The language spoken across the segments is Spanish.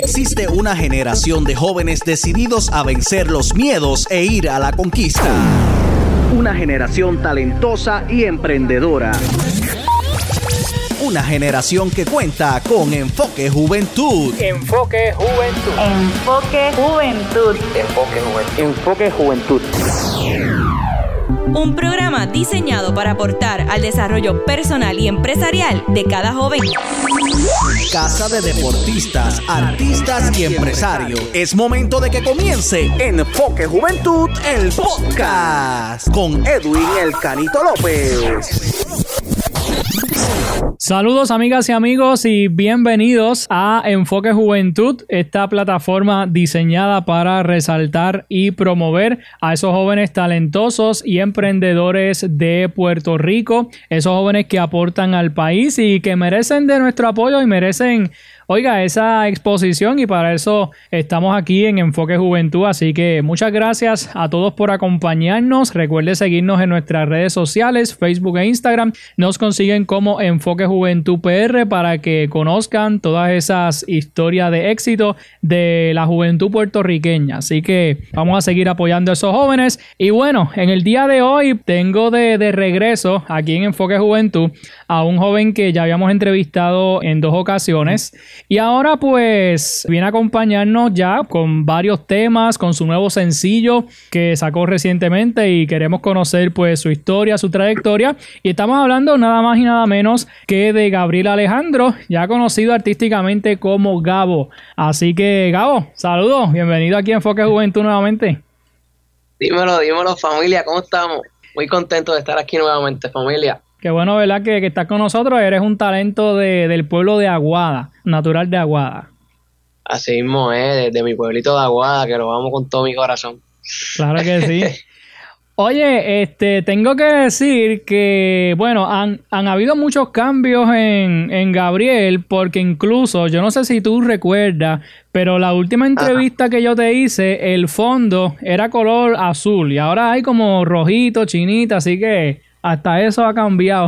Existe una generación de jóvenes decididos a vencer los miedos e ir a la conquista. Una generación talentosa y emprendedora. Una generación que cuenta con Enfoque Juventud. Enfoque Juventud. Enfoque Juventud. Enfoque Juventud. Enfoque Juventud. Un programa diseñado para aportar al desarrollo personal y empresarial de cada joven. Casa de deportistas, artistas y empresarios. Es momento de que comience Enfoque Juventud, el podcast, con Edwin El Canito López. Saludos amigas y amigos y bienvenidos a Enfoque Juventud, esta plataforma diseñada para resaltar y promover a esos jóvenes talentosos y emprendedores de Puerto Rico, esos jóvenes que aportan al país y que merecen de nuestro apoyo y merecen, oiga, esa exposición, y para eso estamos aquí en Enfoque Juventud. Así que muchas gracias a todos por acompañarnos. Recuerde seguirnos en nuestras redes sociales, Facebook e Instagram. Nos consiguen como Enfoque Juventud PR para que conozcan todas esas historias de éxito de la juventud puertorriqueña. Así que vamos a seguir apoyando a esos jóvenes. Y bueno, en el día de hoy tengo de regreso aquí en Enfoque Juventud a un joven que ya habíamos entrevistado en 2 ocasiones. Y ahora pues viene a acompañarnos ya con varios temas, con su nuevo sencillo que sacó recientemente, y queremos conocer pues su historia, su trayectoria. Y estamos hablando nada más y nada menos que de Gabriel Alejandro, ya conocido artísticamente como Gabo. Así que Gabo, saludos, bienvenido aquí a Enfoque Juventud nuevamente. Dímelo familia, ¿cómo estamos? Muy contento de estar aquí nuevamente, familia. Qué bueno, ¿verdad? Que estás con nosotros. Eres un talento del pueblo de Aguada, natural de Aguada. Así mismo es, desde mi pueblito de Aguada, que lo amo con todo mi corazón. Claro que sí. Oye, tengo que decir que, bueno, han habido muchos cambios en Gabriel, porque incluso, yo no sé si tú recuerdas, pero la última entrevista que yo te hice, el fondo era color azul y ahora hay como rojito, chinita, así que hasta eso ha cambiado.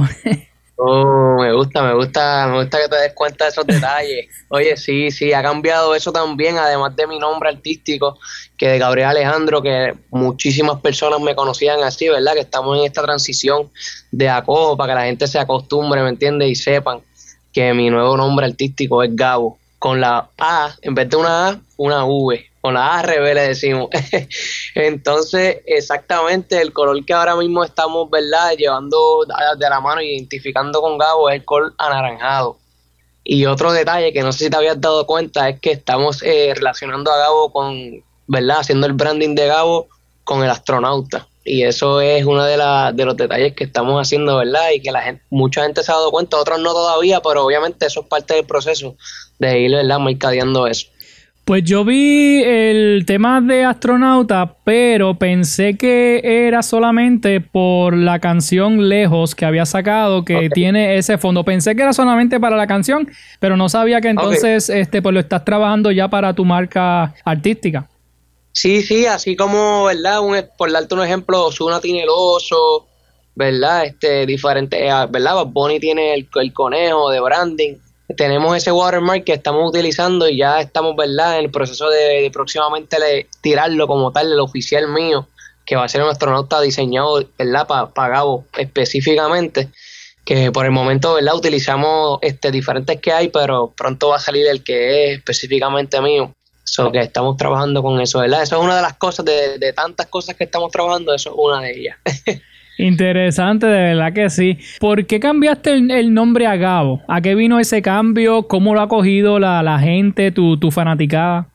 Oh, me gusta que te des cuenta de esos detalles. Oye, sí, ha cambiado eso también, además de mi nombre artístico, que de Gabriel Alejandro, que muchísimas personas me conocían así, ¿verdad? Que estamos en esta transición de acojo para que la gente se acostumbre, ¿me entiendes? Y sepan que mi nuevo nombre artístico es Gabo, con la A, en vez de una A, una V. Con la A revés le decimos. Entonces, exactamente el color que ahora mismo estamos, ¿verdad?, llevando de la mano, identificando con Gabo, es el color anaranjado. Y otro detalle que no sé si te habías dado cuenta es que estamos relacionando a Gabo con, ¿verdad?, haciendo el branding de Gabo con el astronauta. Y eso es uno de los detalles que estamos haciendo, ¿verdad? Y que mucha gente se ha dado cuenta, otros no todavía, pero obviamente eso es parte del proceso de ir, ¿verdad?, mercadeando eso. Pues yo vi el tema de astronauta, pero pensé que era solamente por la canción Lejos que había sacado, que tiene ese fondo. Pensé que era solamente para la canción, pero no sabía que entonces pues lo estás trabajando ya para tu marca artística. Sí, así como, ¿verdad? Por darte un ejemplo, Ozuna tiene el oso, ¿verdad? Diferente, ¿verdad? Bad Bunny tiene el conejo de branding. Tenemos ese watermark que estamos utilizando y ya estamos, ¿verdad?, en el proceso de próximamente tirarlo como tal, el oficial mío, que va a ser un astronauta diseñado, ¿verdad?, para Gabo específicamente, que por el momento, ¿verdad?, utilizamos diferentes que hay, pero pronto va a salir el que es específicamente mío. So que estamos trabajando con eso, ¿verdad? Eso es una de las cosas, de tantas cosas que estamos trabajando, eso es una de ellas. Interesante, de verdad que sí. ¿Por qué cambiaste el nombre a Gabo? ¿A qué vino ese cambio? ¿Cómo lo ha cogido la gente, tu fanaticada?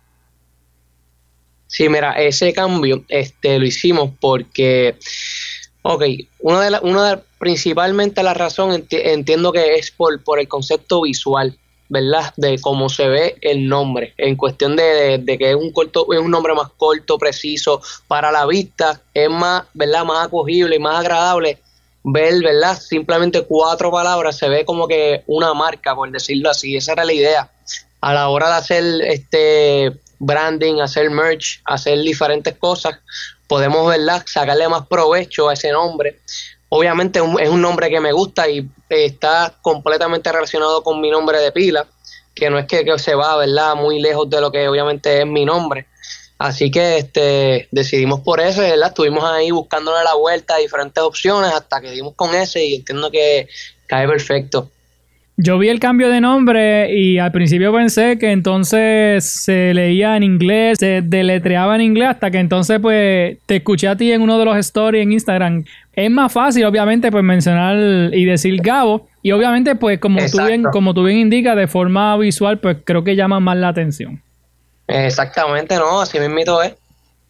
Sí, mira, ese cambio lo hicimos porque, principalmente la razón entiendo que es por el concepto visual, ¿verdad? De cómo se ve el nombre, en cuestión de que es un nombre más corto, preciso, para la vista, es más, ¿verdad?, más acogible y más agradable ver, ¿verdad?, simplemente 4 palabras, se ve como que una marca, por decirlo así. Esa era la idea. A la hora de hacer branding, hacer merch, hacer diferentes cosas, podemos, ¿verdad?, sacarle más provecho a ese nombre. Obviamente es un nombre que me gusta y está completamente relacionado con mi nombre de pila, que no es que se va, ¿verdad?, muy lejos de lo que obviamente es mi nombre. Así que decidimos por eso, ¿verdad? Estuvimos ahí buscándole la vuelta a diferentes opciones hasta que dimos con ese y entiendo que cae perfecto. Yo vi el cambio de nombre y al principio pensé que entonces se leía en inglés, se deletreaba en inglés, hasta que entonces pues te escuché a ti en uno de los stories en Instagram. Es más fácil obviamente pues mencionar y decir Gabo, y obviamente pues como tú bien indicas, de forma visual pues creo que llama más la atención. Exactamente, no, así mismito es.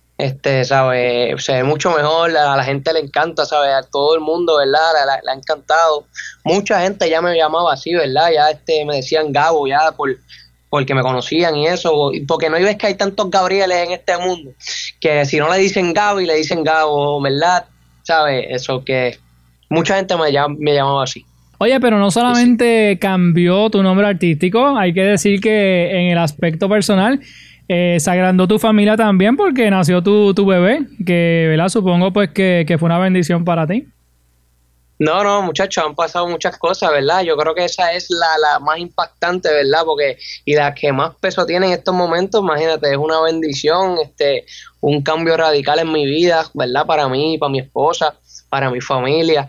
¿Sabes? Se ve mucho mejor, a la gente le encanta, ¿sabes? A todo el mundo, ¿verdad? Le ha encantado. Mucha gente ya me llamaba así, ¿verdad? Ya me decían Gabo, ya porque me conocían y eso, porque no ves que hay tantos Gabrieles en este mundo, que si no le dicen Gabo y le dicen Gabo, ¿verdad? ¿Sabes? Eso que mucha gente me llamaba así. Oye, pero no solamente cambió tu nombre artístico, hay que decir que en el aspecto personal se agrandó tu familia también porque nació tu bebé, que, ¿verdad? Supongo pues que fue una bendición para ti. No, muchachos, han pasado muchas cosas, ¿verdad? Yo creo que esa es la más impactante, ¿verdad? Y la que más peso tiene en estos momentos, imagínate, es una bendición, un cambio radical en mi vida, ¿verdad? Para mí, para mi esposa, para mi familia.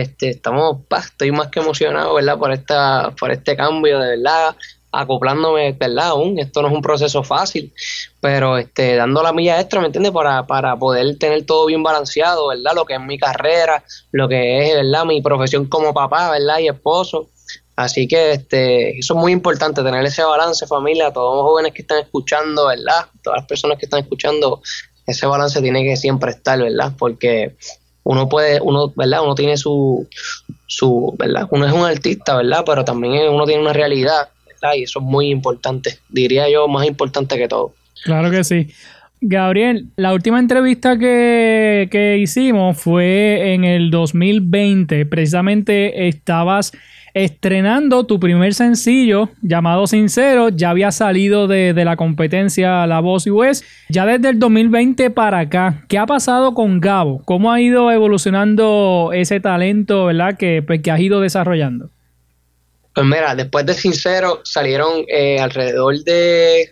Estoy más que emocionado, ¿verdad? Por este cambio, de verdad, acoplándome, ¿verdad? Esto no es un proceso fácil, pero dando la milla extra, ¿me entiendes? Para poder tener todo bien balanceado, ¿verdad? Lo que es mi carrera, lo que es, ¿verdad?, mi profesión como papá, ¿verdad?, y esposo. Así que eso es muy importante, tener ese balance, familia, a todos los jóvenes que están escuchando, ¿verdad? Todas las personas que están escuchando, ese balance tiene que siempre estar, ¿verdad? Porque ¿verdad? Uno tiene su ¿verdad? Uno es un artista, ¿verdad? Pero también uno tiene una realidad, ¿verdad? Y eso es muy importante, diría yo, más importante que todo. Claro que sí. Gabriel, la última entrevista que hicimos fue en el 2020. Precisamente estabas estrenando tu primer sencillo llamado Sincero. Ya había salido de la competencia La Voz US. Ya desde el 2020 para acá, ¿qué ha pasado con Gabo? ¿Cómo ha ido evolucionando ese talento, ¿verdad?, que has ido desarrollando? Pues mira, después de Sincero salieron alrededor de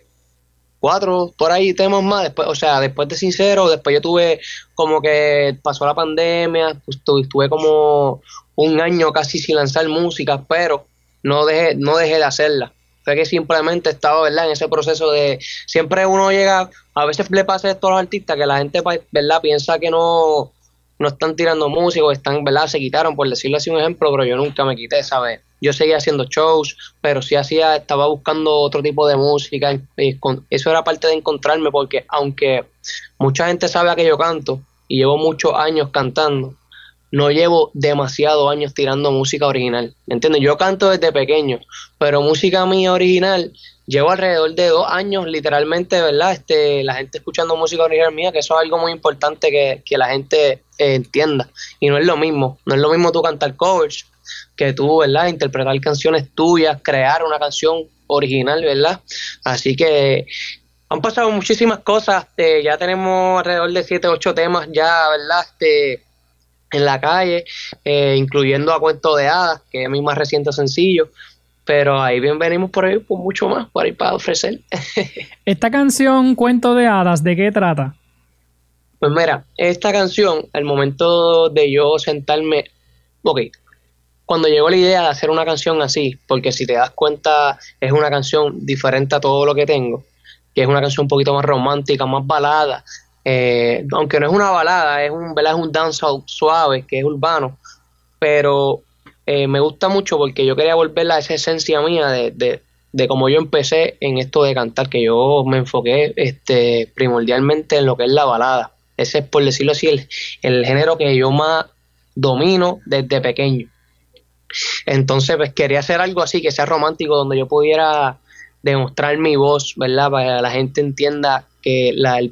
4 por ahí temas más. Después de Sincero, después yo tuve como que pasó la pandemia, pues estuve como un año casi sin lanzar música, pero no dejé de hacerla. Fue que simplemente estaba, ¿verdad?, en ese proceso de siempre uno llega, a veces le pasa esto a los artistas que la gente, ¿verdad?, piensa que no están tirando música o están, ¿verdad?, se quitaron, por decirlo así un ejemplo, pero yo nunca me quité, ¿sabes? Yo seguía haciendo shows, pero sí estaba buscando otro tipo de música, y eso era parte de encontrarme, porque aunque mucha gente sabe a que yo canto y llevo muchos años cantando, no llevo demasiados años tirando música original, ¿me entiendes? Yo canto desde pequeño, pero música mía original llevo alrededor de 2 años, literalmente, ¿verdad? La gente escuchando música original mía, que eso es algo muy importante que la gente entienda. Y no es lo mismo tú cantar covers, que tú, ¿verdad?, interpretar canciones tuyas, crear una canción original, ¿verdad? Así que han pasado muchísimas cosas, ya tenemos alrededor de 7, 8 temas ya, ¿verdad?, en la calle, incluyendo A Cuento de Hadas, que es mi más reciente sencillo. Pero ahí bien venimos por ahí, por mucho más, por ahí para ofrecer. Esta canción, Cuento de Hadas, ¿de qué trata? Pues mira, esta canción, al momento de yo sentarme, cuando llegó la idea de hacer una canción así, porque si te das cuenta es una canción diferente a todo lo que tengo, que es una canción un poquito más romántica, más balada, aunque no es una balada, ¿verdad?, es un dancehall suave, que es urbano, pero me gusta mucho porque yo quería volver a esa esencia mía de cómo yo empecé en esto de cantar, que yo me enfoqué primordialmente en lo que es la balada. Ese es, por decirlo así, el género que yo más domino desde pequeño. Entonces, pues quería hacer algo así, que sea romántico, donde yo pudiera demostrar mi voz, ¿verdad?, para que la gente entienda que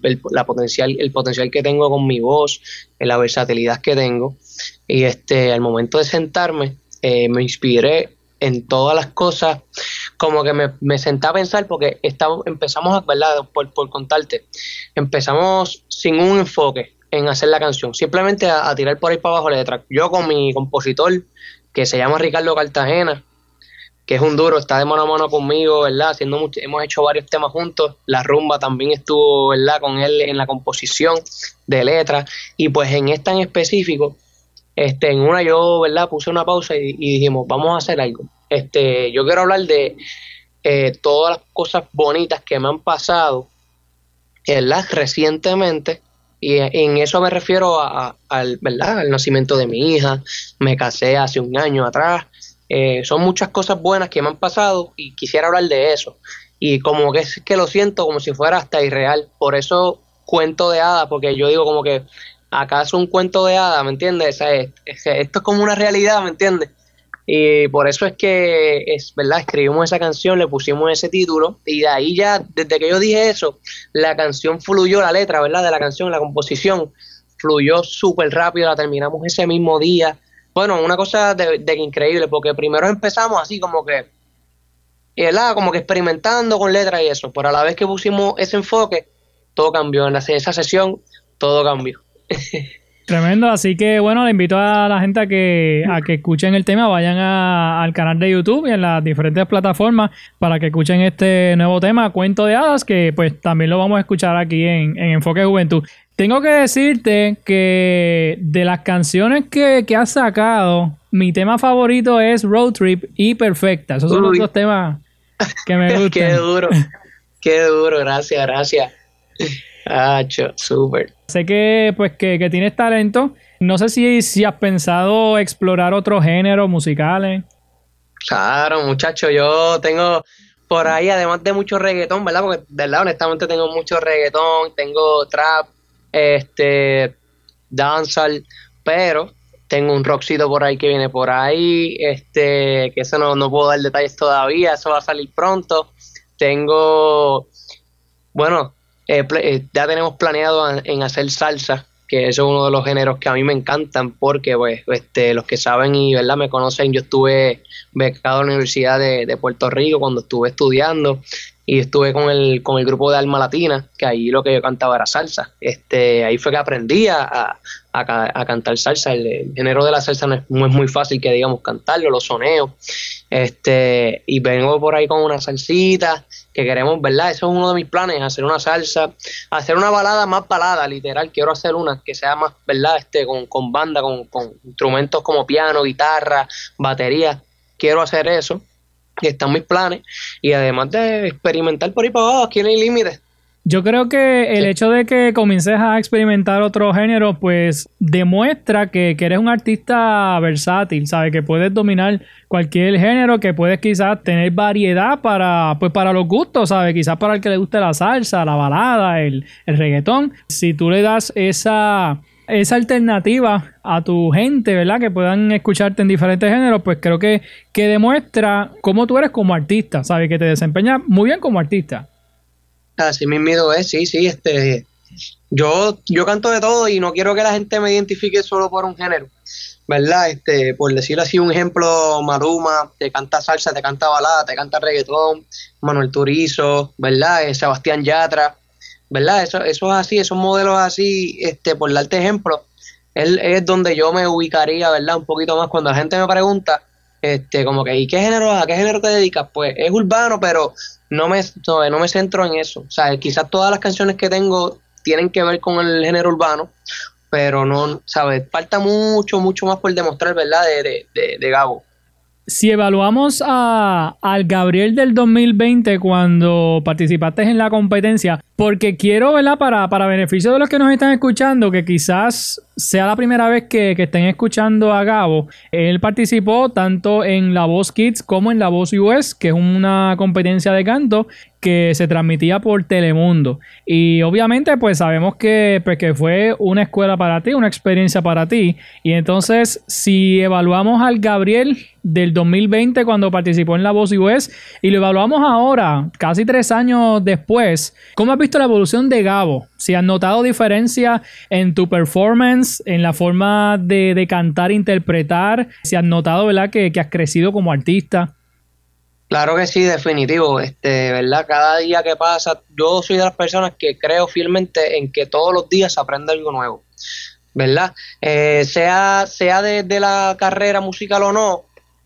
el potencial que tengo con mi voz, la versatilidad que tengo. Y al momento de sentarme, me inspiré en todas las cosas, como que me senté a pensar, porque empezamos, ¿verdad?, por contarte, empezamos sin un enfoque en hacer la canción, simplemente a tirar por ahí para abajo la letra. Yo con mi compositor, que se llama Ricardo Cartagena, que es un duro, está de mano a mano conmigo, ¿verdad? Hemos hecho varios temas juntos. La rumba también estuvo, ¿verdad?, con él en la composición de letras. Y pues en esta en específico, en una yo, ¿verdad?, puse una pausa y dijimos, vamos a hacer algo. Yo quiero hablar de todas las cosas bonitas que me han pasado, ¿verdad?, recientemente. Y en eso me refiero al nacimiento de mi hija. Me casé hace un año atrás. Son muchas cosas buenas que me han pasado y quisiera hablar de eso. Y como que es que lo siento como si fuera hasta irreal. Por eso cuento de hadas, porque yo digo como que acaso un cuento de hadas, ¿me entiendes? O sea, esto es como una realidad, ¿me entiendes? Y por eso es que, ¿verdad?, escribimos esa canción, le pusimos ese título, y de ahí ya, desde que yo dije eso, la canción fluyó, la letra, ¿verdad?, de la canción, la composición, fluyó súper rápido, la terminamos ese mismo día. Bueno, una cosa de increíble, porque primero empezamos así como que, ¿verdad?, como que experimentando con letras y eso, pero a la vez que pusimos ese enfoque, todo cambió, en esa sesión, todo cambió. Tremendo, así que bueno, le invito a la gente a que escuchen el tema, vayan al canal de YouTube y en las diferentes plataformas para que escuchen este nuevo tema, Cuento de Hadas, que pues también lo vamos a escuchar aquí en Enfoque Juventud. Tengo que decirte que de las canciones que has sacado, mi tema favorito es Road Trip y Perfecta. Esos son los dos temas que me gustan. Qué duro, gracias. Súper. Sé que pues que tienes talento. No sé si has pensado explorar otros géneros musicales. Claro, muchacho, yo tengo por ahí, además de mucho reggaetón, ¿verdad? Porque, de verdad, honestamente tengo mucho reggaetón, tengo trap, dancehall, pero tengo un rockcito por ahí que viene por ahí, que eso no puedo dar detalles todavía, eso va a salir pronto. Tengo, bueno, ya tenemos planeado en hacer salsa, que eso es uno de los géneros que a mí me encantan, porque pues los que saben y, ¿verdad?, me conocen, yo estuve becado en la Universidad de Puerto Rico cuando estuve estudiando, y estuve con el grupo de Alma Latina, que ahí lo que yo cantaba era salsa. Ahí fue que aprendí a cantar salsa. El género de la salsa no es muy fácil que digamos cantarlo, los soneos. Y vengo por ahí con una salsita que queremos, ¿verdad? Eso es uno de mis planes, hacer una salsa, hacer una balada, más balada, literal. Quiero hacer una que sea más, ¿verdad?, con banda, con instrumentos como piano, guitarra, batería. Quiero hacer eso, que están mis planes, y además de experimentar por ahí para abajo, aquí no hay límites. Yo creo que el hecho de que comiences a experimentar otro género, pues demuestra que eres un artista versátil, ¿sabes? Que puedes dominar cualquier género, que puedes quizás tener variedad para los gustos, ¿sabes? Quizás para el que le guste la salsa, la balada, el reggaetón. Si tú le das esa alternativa a tu gente, ¿verdad?, que puedan escucharte en diferentes géneros, pues creo que demuestra cómo tú eres como artista, ¿sabes? Que te desempeñas muy bien como artista. Así mismo es, sí, yo canto de todo y no quiero que la gente me identifique solo por un género, ¿verdad? Por decirlo así, un ejemplo, Maluma te canta salsa, te canta balada, te canta reggaetón, Manuel Turizo, ¿verdad? Sebastián Yatra, ¿verdad? Eso es así, esos modelos así, por darte ejemplo, él es donde yo me ubicaría, ¿verdad?, un poquito más cuando la gente me pregunta, como que, ¿y a qué género te dedicas? Pues es urbano, pero no me centro en eso. O sea, quizás todas las canciones que tengo tienen que ver con el género urbano, pero no, ¿sabes? Falta mucho más por demostrar, ¿verdad?, de Gabo. Si evaluamos al Gabriel del 2020 cuando participaste en la competencia, porque quiero, ¿verdad?, para beneficio de los que nos están escuchando, que quizás sea la primera vez que estén escuchando a Gabo, él participó tanto en La Voz Kids como en La Voz US, que es una competencia de canto que se transmitía por Telemundo. Y obviamente pues sabemos que fue una escuela para ti, una experiencia para ti. Y entonces si evaluamos al Gabriel del 2020 cuando participó en La Voz US y lo evaluamos ahora, casi 3 años después, ¿cómo has visto la evolución de Gabo? Si has notado diferencia en tu performance, en la forma de cantar, interpretar, si has notado, ¿verdad?, que has crecido como artista. Claro que sí, definitivo, ¿verdad? Cada día que pasa, yo soy de las personas que creo fielmente en que todos los días se aprende algo nuevo, ¿verdad? Sea de la carrera musical o no,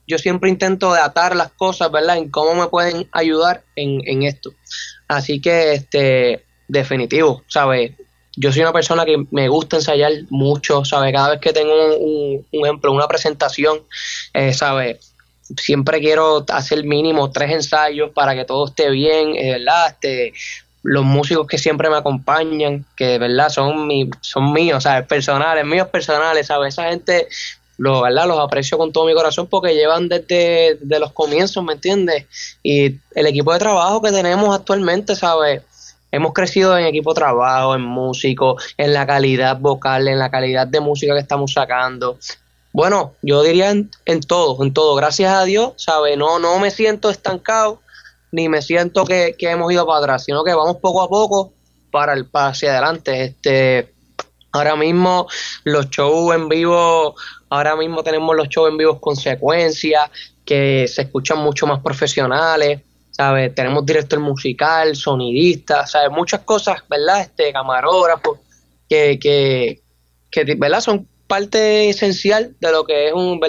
yo siempre intento de atar las cosas, ¿verdad? En cómo me pueden ayudar en esto. Así que, definitivo, ¿sabes? Yo soy una persona que me gusta ensayar mucho, ¿sabes? Cada vez que tengo un ejemplo, una presentación, ¿sabes? Siempre quiero hacer mínimo 3 ensayos para que todo esté bien, ¿verdad? Los músicos que siempre me acompañan, que de verdad son míos, ¿sabes? Míos personales, ¿sabes? Esa gente, ¿verdad? Los aprecio con todo mi corazón porque llevan desde los comienzos, ¿me entiendes? Y el equipo de trabajo que tenemos actualmente, ¿sabes? Hemos crecido en equipo de trabajo, en músicos, en la calidad vocal, en la calidad de música que estamos sacando. Bueno, yo diría en todo. Gracias a Dios, ¿sabes? No me siento estancado, ni me siento que hemos ido para atrás, sino que vamos poco a poco para hacia adelante. Ahora mismo los shows en vivo, tenemos los shows en vivo con secuencia, que se escuchan mucho más profesionales, ¿sabes? Tenemos director musical, sonidista, ¿sabes? Muchas cosas, ¿verdad? Camarógrafos, que ¿verdad? Son parte esencial de lo que es un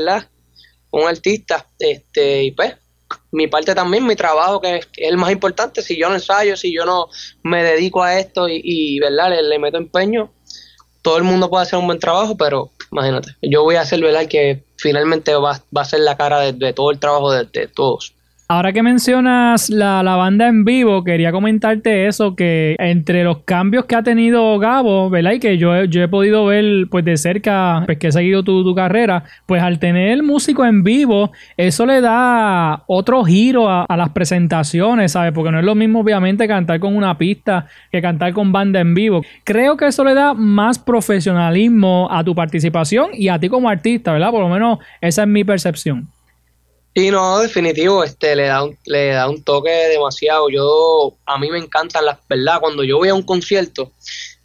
artista, y pues mi parte también, mi trabajo, que es el más importante. Si yo no ensayo, si yo no me dedico a esto y ¿verdad? Le meto empeño, todo el mundo puede hacer un buen trabajo, pero imagínate, yo voy a hacer, ¿verdad? Que finalmente va a ser la cara de todo el trabajo de todos. Ahora que mencionas la banda en vivo, quería comentarte eso, que entre los cambios que ha tenido Gabo, ¿verdad? Y que yo he podido ver pues de cerca, pues que he seguido tu carrera, pues al tener músico en vivo, eso le da otro giro a las presentaciones, ¿sabes? Porque no es lo mismo obviamente cantar con una pista que cantar con banda en vivo. Creo que eso le da más profesionalismo a tu participación y a ti como artista, ¿verdad? Por lo menos esa es mi percepción. Sí, no, definitivo, le da un toque demasiado. A mí me encantan ¿verdad? Cuando yo voy a un concierto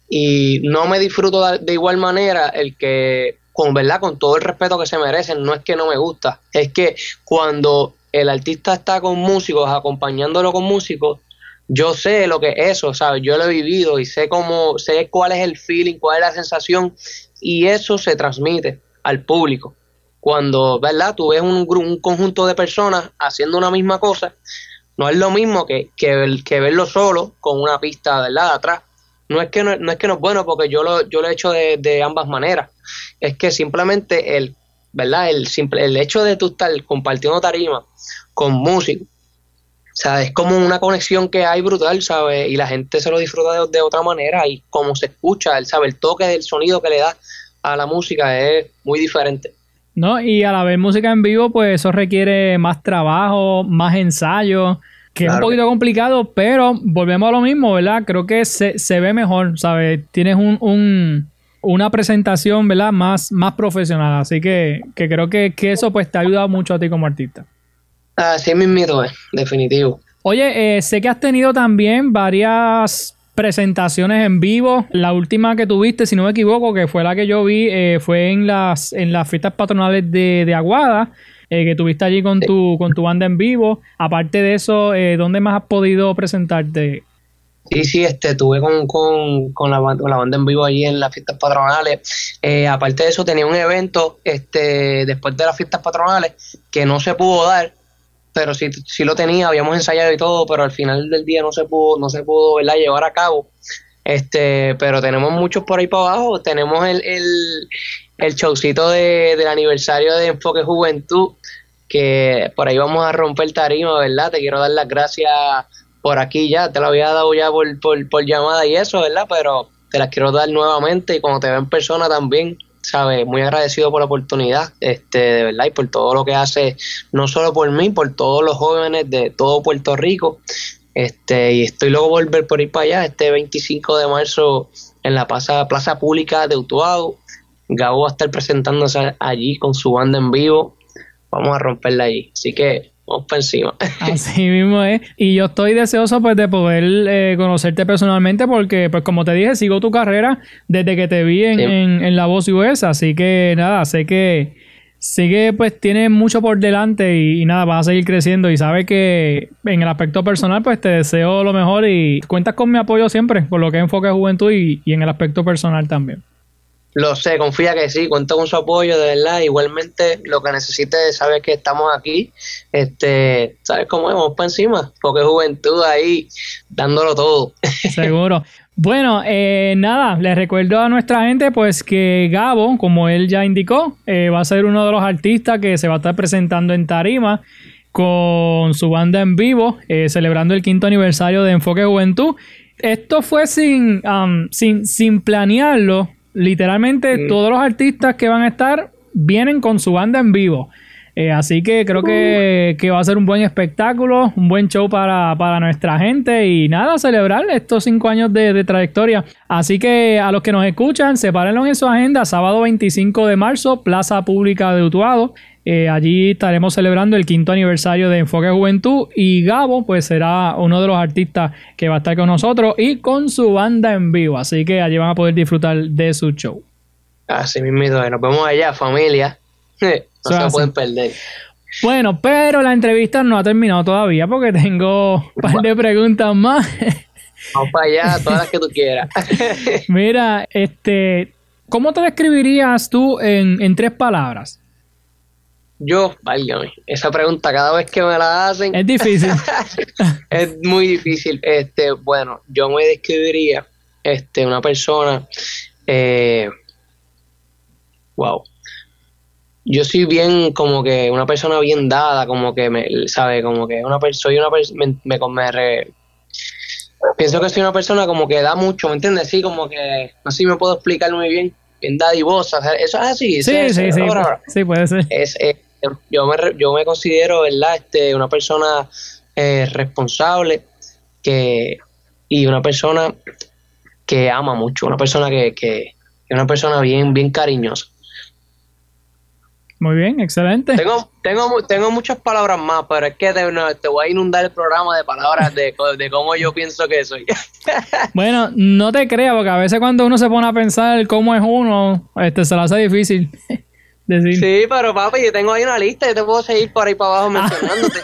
y no me disfruto de igual manera, ¿verdad? Con todo el respeto que se merecen, no es que no me gusta, es que cuando el artista está con músicos, acompañándolo con músicos, yo sé lo que es eso, ¿sabes? Yo lo he vivido y sé cuál es el feeling, cuál es la sensación, y eso se transmite al público. Cuando, ¿verdad? Tú ves un conjunto de personas haciendo una misma cosa, no es lo mismo que verlo solo con una pista, ¿verdad? Atrás. No es que no es bueno, porque yo lo he hecho de ambas maneras. Es que simplemente ¿verdad? El hecho de tú estar compartiendo tarima con músicos, ¿sabes? Es como una conexión que hay brutal, ¿sabes? Y la gente se lo disfruta de otra manera, y como se escucha, ¿sabes? El toque del sonido que le da a la música es muy diferente. No, y a la vez música en vivo, pues eso requiere más trabajo, más ensayo, que claro, es un poquito complicado, pero volvemos a lo mismo, ¿verdad? Creo que se ve mejor, ¿sabes? Tienes una presentación, ¿verdad? Más profesional, así que creo que eso pues te ayuda mucho a ti como artista. Así mismito es, definitivo. Oye, sé que has tenido también varias presentaciones en vivo. La última que tuviste, si no me equivoco, que fue la que yo vi, fue en las fiestas patronales de Aguada, que tuviste allí con tu banda en vivo. Aparte de eso, ¿dónde más has podido presentarte? Sí, estuve con la banda en vivo allí en las fiestas patronales. Aparte de eso, tenía un evento después de las fiestas patronales que no se pudo dar, pero sí lo tenía, habíamos ensayado y todo, pero al final del día no se pudo ¿verdad? Llevar a cabo. Pero tenemos muchos por ahí para abajo. Tenemos el showcito del aniversario de Enfoque Juventud, que por ahí vamos a romper tarima, ¿verdad? Te quiero dar las gracias por aquí ya, te lo había dado ya por llamada y eso, ¿verdad? Pero te las quiero dar nuevamente, y cuando te veo en persona también, ¿sabes? Muy agradecido por la oportunidad, de verdad, y por todo lo que hace, no solo por mí, por todos los jóvenes de todo Puerto Rico. Y estoy loco por volver por ir para allá, 25 de marzo en la Plaza Pública de Utuado. Gabo va a estar presentándose allí con su banda en vivo. Vamos a romperla allí, así que vamos para encima. Así mismo es. Y yo estoy deseoso pues de poder conocerte personalmente, porque pues como te dije, sigo tu carrera desde que te vi en La Voz US, así que nada, sé que pues tienes mucho por delante y nada, vas a seguir creciendo, y sabes que en el aspecto personal pues te deseo lo mejor y cuentas con mi apoyo siempre por lo que es Enfoque Juventud y en el aspecto personal también. Lo sé, confía que sí, cuento con su apoyo, de verdad. Igualmente, lo que necesite, sabes que estamos aquí. ¿Sabes cómo es? Vamos para encima. Porque juventud ahí, dándolo todo. Seguro. Bueno, nada, les recuerdo a nuestra gente pues que Gabo, como él ya indicó, va a ser uno de los artistas que se va a estar presentando en tarima con su banda en vivo, celebrando el 5º aniversario de Enfoque Juventud. Esto fue sin planearlo. Literalmente todos los artistas que van a estar vienen con su banda en vivo. Así que creo que va a ser un buen espectáculo, un buen show para nuestra gente y nada, celebrar estos 5 años de trayectoria. Así que a los que nos escuchan, sepárenlo en su agenda, sábado 25 de marzo, Plaza Pública de Utuado. Allí estaremos celebrando el 5º aniversario de Enfoque Juventud y Gabo pues será uno de los artistas que va a estar con nosotros y con su banda en vivo. Así que allí van a poder disfrutar de su show. Así mismo, nos vemos allá, familia. No se pueden perder. Bueno, pero la entrevista no ha terminado todavía porque tengo un par de preguntas más. Vamos para allá, todas las que tú quieras. Mira, ¿cómo te describirías tú en 3 palabras? Válgame, esa pregunta cada vez que me la hacen es difícil. Es muy difícil. Bueno, yo me describiría una persona wow. Yo soy bien, como que una persona bien dada, como que sabe, como que pienso que soy una persona como que da mucho, ¿me entiendes? Sí, como que no sé si me puedo explicar muy bien dadivosa, eso es así. Sí, puede ser. Yo me considero, ¿verdad? Una persona responsable y una persona que ama mucho, una persona que una persona bien, bien cariñosa. Muy bien, excelente. Tengo muchas palabras más, pero es que te voy a inundar el programa de palabras de cómo yo pienso que soy. Bueno, no te creas, porque a veces cuando uno se pone a pensar cómo es uno, se lo hace difícil decir. Sí, pero papi, yo tengo ahí una lista, yo te puedo seguir por ahí para abajo mencionándote.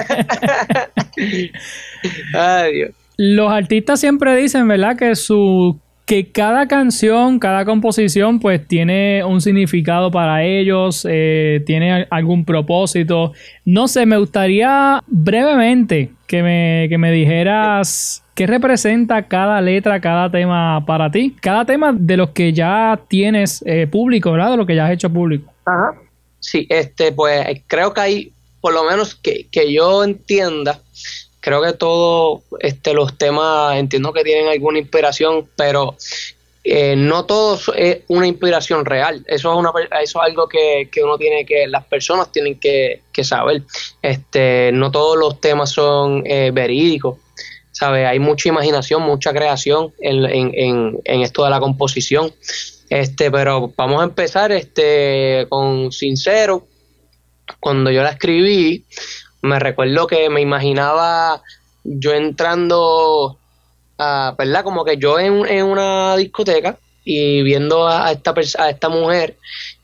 Ay, Dios. Los artistas siempre dicen, ¿verdad? Que cada canción, cada composición, pues tiene un significado para ellos, tiene algún propósito. No sé, me gustaría brevemente que me dijeras qué representa cada letra, cada tema para ti. Cada tema de los que ya tienes público, ¿verdad? De los que ya has hecho público. Ajá. Sí, pues creo que hay, por lo menos que yo entienda, creo que todos los temas entiendo que tienen alguna inspiración, pero no todos es una inspiración real. Eso es algo que uno tiene que, las personas tienen que saber. No todos los temas son verídicos, ¿sabes? Hay mucha imaginación, mucha creación en esto de la composición. Pero vamos a empezar con Sincero. Cuando yo la escribí, me recuerdo que me imaginaba yo entrando ¿verdad? Como que yo en una discoteca y viendo a esta mujer,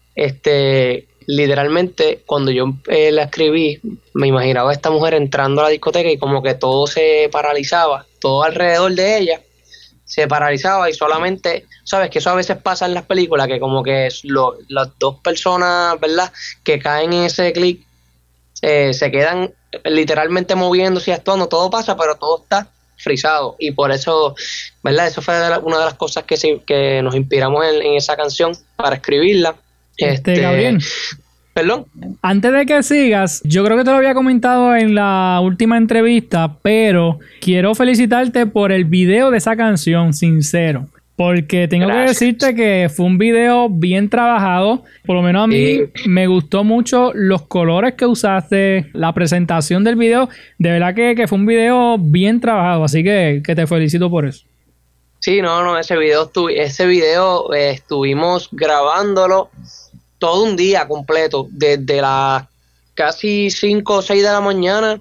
literalmente cuando yo la escribí, me imaginaba a esta mujer entrando a la discoteca y como que todo se paralizaba, todo alrededor de ella se paralizaba y solamente, sabes que eso a veces pasa en las películas, que como que las dos personas, ¿verdad? Que caen en ese clic, se quedan literalmente moviéndose y actuando, todo pasa, pero todo está frisado, y por eso, ¿verdad? Eso fue una de las cosas que nos inspiramos en esa canción para escribirla. Gabriel, perdón. Antes de que sigas, yo creo que te lo había comentado en la última entrevista, pero quiero felicitarte por el video de esa canción, Sincero. Porque tengo que decirte que fue un video bien trabajado. Por lo menos a mí me gustó mucho los colores que usaste, la presentación del video. De verdad que fue un video bien trabajado. Así que te felicito por eso. Sí, no, ese video estuvimos grabándolo todo un día completo. Desde las casi 5 o 6 de la mañana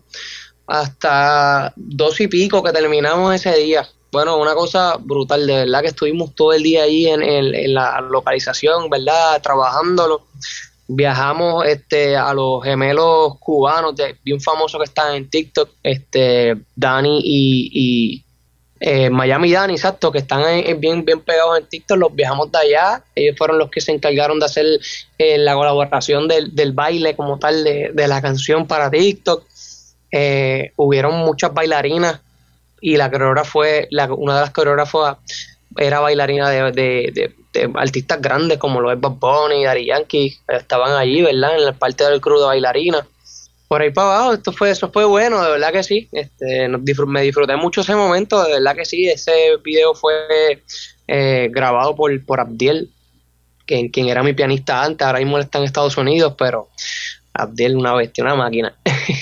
hasta 2 y pico que terminamos ese día. Bueno, una cosa brutal, de verdad que estuvimos todo el día ahí en la localización, ¿verdad? Trabajándolo. Viajamos a los gemelos cubanos bien famosos que están en TikTok, Dani y Miami Dani, exacto, que están bien pegados en TikTok, los viajamos de allá. Ellos fueron los que se encargaron de hacer la colaboración del baile como tal de la canción para TikTok. Hubieron muchas bailarinas y la coreógrafa una de las coreógrafas era bailarina de artistas grandes como lo es Bad Bunny y Daddy Yankee. Estaban allí, ¿verdad? En la parte del crew de bailarinas. Por ahí para abajo, eso fue bueno, de verdad que sí. Me disfruté mucho ese momento, de verdad que sí. Ese video fue grabado por Abdiel, quien era mi pianista antes, ahora mismo él está en Estados Unidos, pero Abdiel, una bestia, una máquina.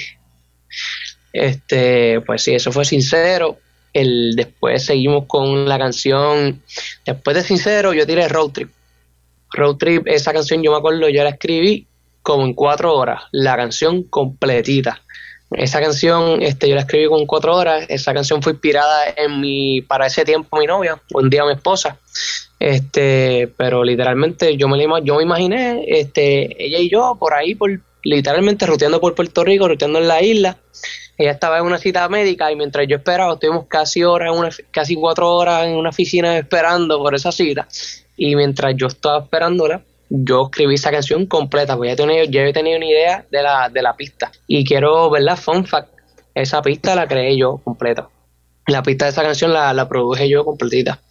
Pues sí, eso fue Sincero. Después seguimos con la canción. Después de Sincero, yo tiré Road Trip. Road Trip, esa canción yo me acuerdo, yo la escribí como en 4 horas, la canción completita. Esa canción, yo la escribí con 4 horas. Esa canción fue inspirada para ese tiempo mi novia, un día mi esposa. Pero literalmente yo me imaginé, ella y yo por ahí, literalmente ruteando por Puerto Rico, ruteando en la isla. Ella estaba en una cita médica y mientras yo esperaba, estuvimos casi 4 horas en una oficina esperando por esa cita. Y mientras yo estaba esperándola, yo escribí esa canción completa, porque ya he tenido una idea de la pista. Y quiero, ¿verdad? Fun fact, esa pista la creé yo completa. La pista de esa canción la produje yo completita.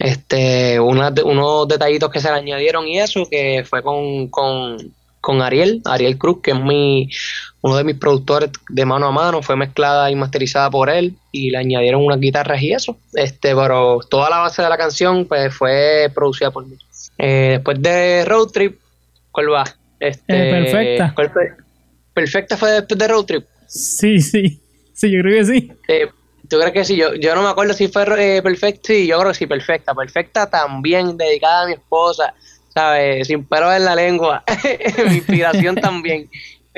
Unos detallitos que se le añadieron y eso, que fue con Ariel Cruz, que es uno de mis productores de Mano a Mano, fue mezclada y masterizada por él, y le añadieron unas guitarras y eso. Pero toda la base de la canción pues fue producida por mí. Después de Road Trip, ¿cuál va? Perfecta. ¿Perfecta fue después de Road Trip? Sí, yo creo que sí. ¿Tú crees que sí? Yo no me acuerdo si fue Perfecta. Sí, yo creo que sí, Perfecta también, dedicada a mi esposa, ¿sabes? Sin pelos en la lengua. Mi inspiración también.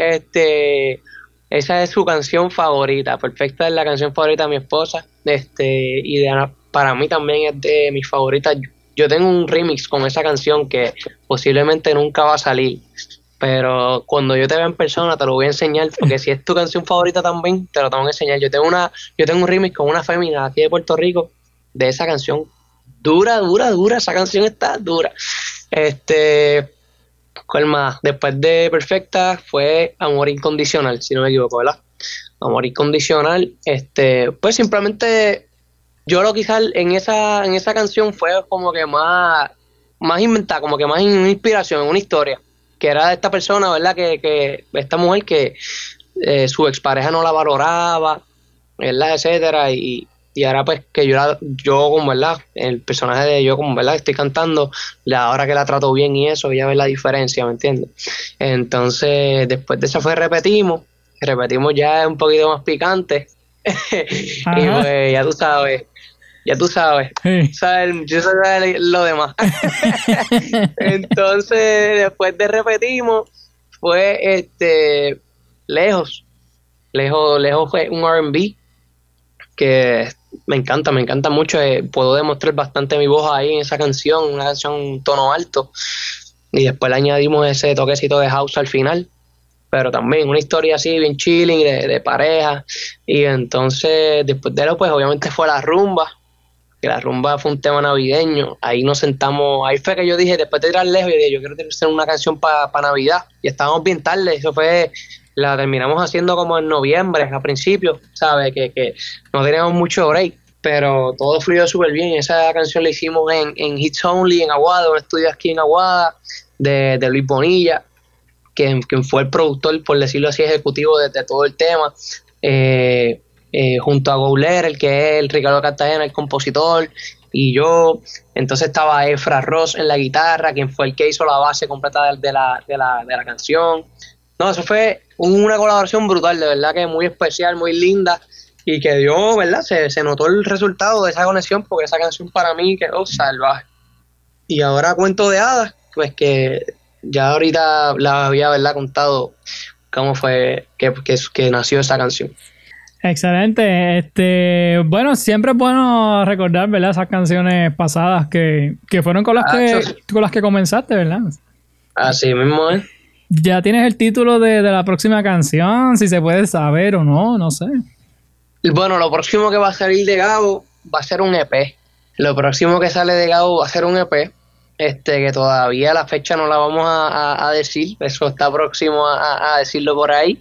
Esa es su canción favorita. Perfecta es la canción favorita de mi esposa. Y para mí también es de mis favoritas. Yo tengo un remix con esa canción que posiblemente nunca va a salir, pero cuando yo te vea en persona te lo voy a enseñar, porque si es tu canción favorita también, te lo tengo que enseñar. Yo tengo un remix con una fémina aquí de Puerto Rico de esa canción. Dura, esa canción está dura. ¿Cuál más? Después de Perfecta fue Amor Incondicional, si no me equivoco, ¿verdad? Amor Incondicional, pues simplemente yo lo quizás en esa canción fue como que más inventada, como que más una inspiración, una historia, que era de esta persona, ¿verdad? Que esta mujer que su expareja no la valoraba, ¿verdad? Etcétera, y ahora pues que yo como, ¿verdad? El personaje de yo como, ¿verdad? Estoy cantando, ahora que la trato bien y eso, ella ve la diferencia, ¿me entiendes? Entonces, después de eso repetimos ya un poquito más picante. Y pues ya tú sabes, Sí. yo sé lo demás. Entonces, después de repetimos, fue Lejos fue un R&B que me encanta mucho. Puedo demostrar bastante mi voz ahí en esa canción, una canción en tono alto, y después le añadimos ese toquecito de house al final, pero también una historia así bien chilling de pareja. Y entonces después de eso pues obviamente fue La Rumba, que La Rumba fue un tema navideño. Ahí nos sentamos, ahí fue que yo dije, después de tirar Lejos, yo dije, yo quiero hacer una canción para Navidad, y estábamos bien tarde. Eso fue, la terminamos haciendo como en noviembre a principios, ¿sabes? Que no teníamos mucho break, pero todo fluyó súper bien. Esa canción la hicimos en Hits Only, en Aguada, un estudio aquí en Aguada, de Luis Bonilla, quien fue el productor, por decirlo así, ejecutivo de todo el tema, junto a Gouler, el que es el Ricardo Cartagena, el compositor, y yo. Entonces estaba Efra Ross en la guitarra, quien fue el que hizo la base completa de la canción. No, eso fue una colaboración brutal, de verdad que muy especial, muy linda, y que dio, ¿verdad? Se notó el resultado de esa conexión, porque esa canción para mí quedó salvaje. Y ahora Cuento de Hadas, pues que ya ahorita la había, ¿verdad?, contado cómo fue que nació esa canción. Excelente. Bueno, siempre es bueno recordar, ¿verdad?, esas canciones pasadas que fueron con las que comenzaste, ¿verdad? Así mismo es. ¿Ya tienes el título de la próxima canción? Si se puede saber o no sé. Bueno, lo próximo que va a salir de Gabo va a ser un EP. Lo próximo que sale de Gabo va a ser un EP, que todavía la fecha no la vamos a decir, eso está próximo a decirlo por ahí,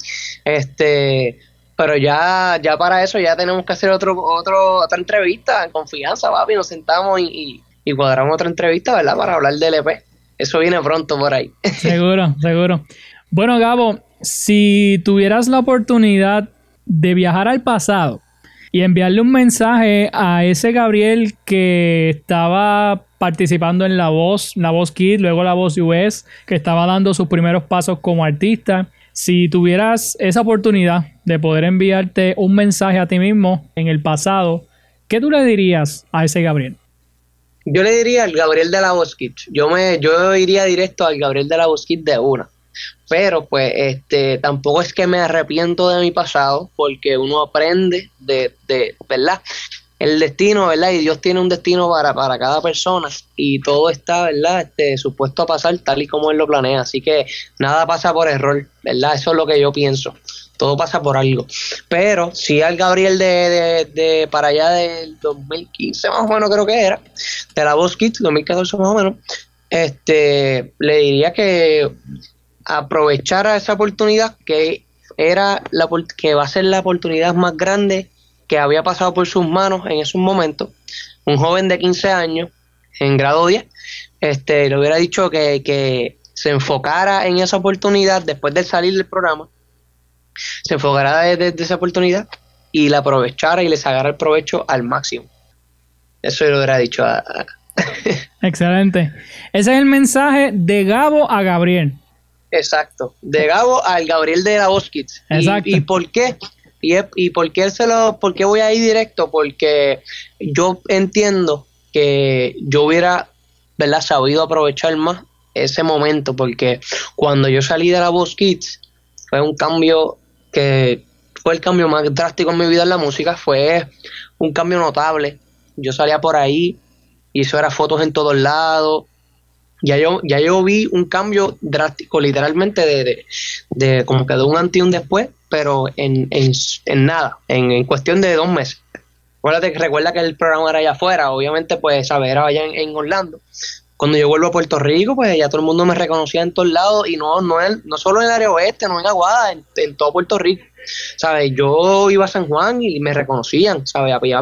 pero ya para eso ya tenemos que hacer otra entrevista en confianza, papi, nos sentamos y cuadramos otra entrevista, ¿verdad? Para hablar del EP. Eso viene pronto por ahí. Seguro. Bueno, Gabo, si tuvieras la oportunidad de viajar al pasado y enviarle un mensaje a ese Gabriel que estaba participando en La Voz Kids, luego La Voz US, que estaba dando sus primeros pasos como artista, si tuvieras esa oportunidad de poder enviarte un mensaje a ti mismo en el pasado, ¿qué tú le dirías a ese Gabriel? Yo le diría al Gabriel de La Voz Kids. Yo iría directo al Gabriel de La Voz Kids de una. Pero pues tampoco es que me arrepiento de mi pasado, porque uno aprende de ¿verdad? El destino, ¿verdad? Y Dios tiene un destino para cada persona y todo está, ¿verdad? Supuesto a pasar tal y como Él lo planea. Así que nada pasa por error, ¿verdad? Eso es lo que yo pienso. Todo pasa por algo. Pero si al Gabriel de para allá del 2015 más o menos creo que era, de La Voz Kids, 2014 más o menos, le diría que aprovechara esa oportunidad que va a ser la oportunidad más grande que había pasado por sus manos en esos momentos. Un joven de 15 años en grado 10, le hubiera dicho que se enfocara en esa oportunidad después de salir del programa, se enfocara de esa oportunidad y la aprovechara y le sacara el provecho al máximo. Eso yo lo hubiera dicho Excelente. Ese es el mensaje de Gabo a Gabriel. Exacto, de Gabo al Gabriel de La Voz Kids. Exacto. ¿Y por qué? ¿Y por qué voy ahí directo? Porque yo entiendo que yo hubiera, ¿verdad?, sabido aprovechar más ese momento, porque cuando yo salí de La Voz Kids fue un cambio que fue el cambio más drástico en mi vida en la música, fue un cambio notable. Yo salía por ahí y eso era fotos en todos lados. Ya yo vi un cambio drástico, literalmente de como que de un antes y un después, pero en nada, en cuestión de 2 meses. Recuerda que el programa era allá afuera, obviamente, pues, ¿sabes? Era allá en Orlando. Cuando yo vuelvo a Puerto Rico, pues ya todo el mundo me reconocía en todos lados, y no solo en el área oeste, no en Aguada, en todo Puerto Rico. ¿Sabes? Yo iba a San Juan y me reconocían, ¿sabes? Había,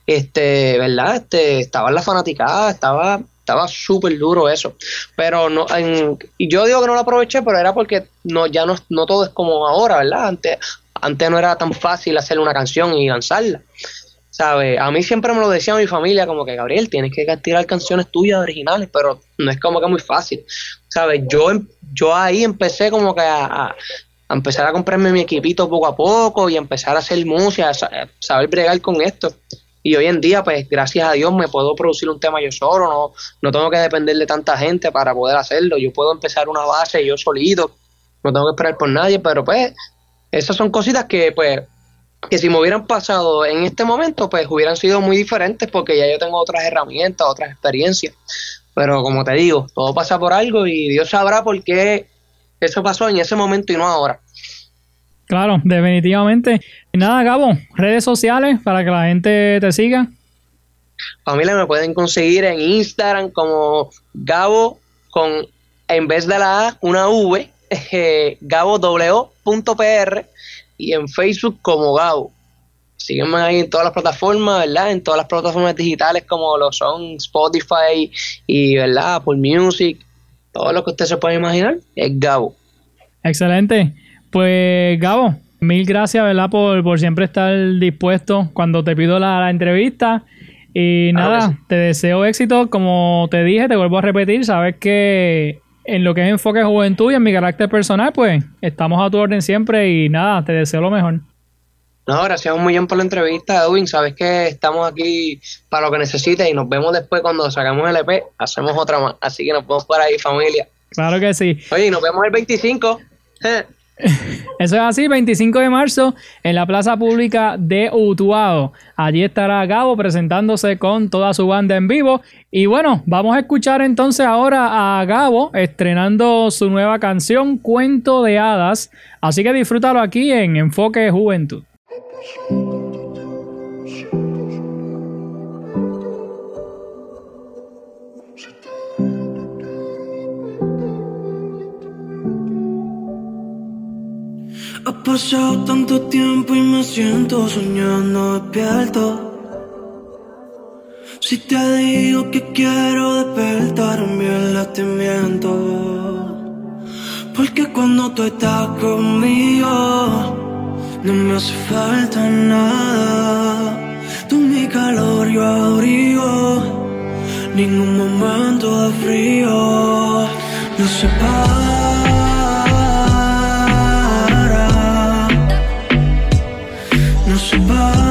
¿verdad? Estaba en la fanaticada, estaba súper duro eso, pero y yo digo que no lo aproveché, pero era porque no todo es como ahora, ¿verdad? Antes no era tan fácil hacer una canción y lanzarla, ¿sabes? A mí siempre me lo decía mi familia, como que Gabriel, tienes que tirar canciones tuyas originales, pero no es como que muy fácil, ¿sabes? Yo ahí empecé como que a empezar a comprarme mi equipito poco a poco y empezar a hacer música, a saber bregar con esto. Y hoy en día, pues, gracias a Dios, me puedo producir un tema yo solo, no tengo que depender de tanta gente para poder hacerlo. Yo puedo empezar una base yo solito, no tengo que esperar por nadie, pero pues, esas son cositas que, pues, que si me hubieran pasado en este momento, pues, hubieran sido muy diferentes porque ya yo tengo otras herramientas, otras experiencias. Pero como te digo, todo pasa por algo y Dios sabrá por qué eso pasó en ese momento y no ahora. Claro, definitivamente. Y nada, Gabo, redes sociales para que la gente te siga. Familia, me pueden conseguir en Instagram como Gabo en vez de la A, una V, GaboWO.PR, y en Facebook como Gabo. Sígueme ahí en todas las plataformas, ¿verdad? En todas las plataformas digitales como lo son Spotify y, ¿verdad?, Apple Music. Todo lo que usted se puede imaginar es Gabo. Excelente. Pues, Gabo, mil gracias, ¿verdad?, por siempre estar dispuesto cuando te pido la entrevista. Y nada, sí, te deseo éxito. Como te dije, te vuelvo a repetir, sabes que en lo que es Enfoque Juventud y en mi carácter personal, pues estamos a tu orden siempre y nada, te deseo lo mejor. No, gracias un millón por la entrevista, Edwin. Sabes que estamos aquí para lo que necesites y nos vemos después cuando sacamos el EP, hacemos otra más. Así que nos vemos por ahí, familia. Claro que sí. Oye, nos vemos el 25. Eso es así, 25 de marzo en la plaza pública de Utuado. Allí estará Gabo presentándose con toda su banda en vivo. Y bueno, vamos a escuchar entonces ahora a Gabo estrenando su nueva canción, Cuento de Hadas. Así que disfrútalo aquí en Enfoque Juventud. pasado tanto tiempo y me siento soñando despierto. Si te digo que quiero despertar, bien te miento. Porque cuando tú estás conmigo, no me hace falta nada. Tú mi calor, yo abrigo, ningún momento de frío nos separa, nos separa.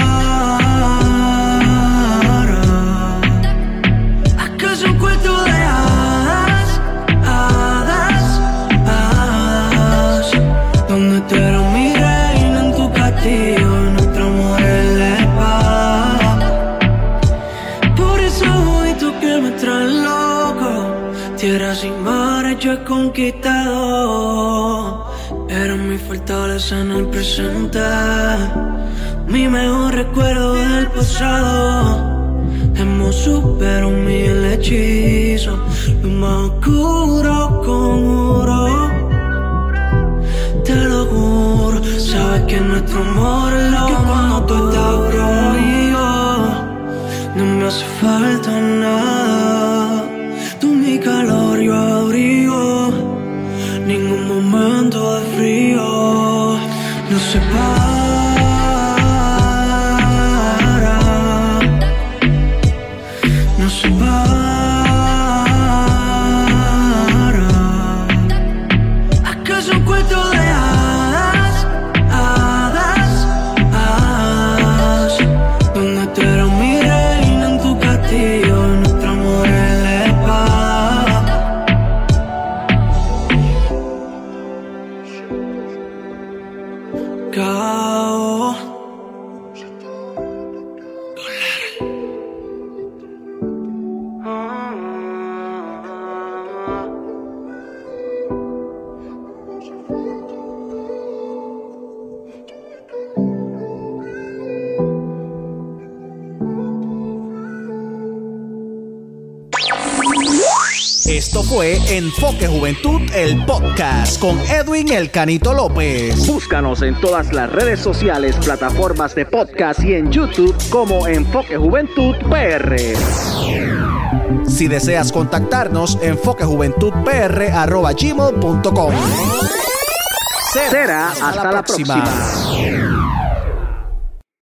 ¿Acaso un cuento de hadas, hadas, hadas? Donde tú eras mi reina en tu castillo, nuestro amor es la espada. Por eso hoy tú que me traes loco, tierras y mares yo he conquistado. Eres mi fortaleza en el presente, mi mejor recuerdo del pasado. Hemos superado mil hechizos, lo más oscuro conjuro. Te lo juro, sabes que nuestro amor es lo que cuando tú estás conmigo, no me hace falta nada. Tú mi calor, yo abrigo, ningún momento de frío nos separa. ¿Acaso un cuento de hadas, hadas, hadas? Donde tú eras mi reina en tu castillo, nuestro amor es la espada. Cao. Esto fue Enfoque Juventud, el podcast con Edwin El Canito López. Búscanos en todas las redes sociales, plataformas de podcast y en YouTube como Enfoque Juventud PR. Si deseas contactarnos, enfoquejuventudpr@gmail.com. Será hasta la próxima.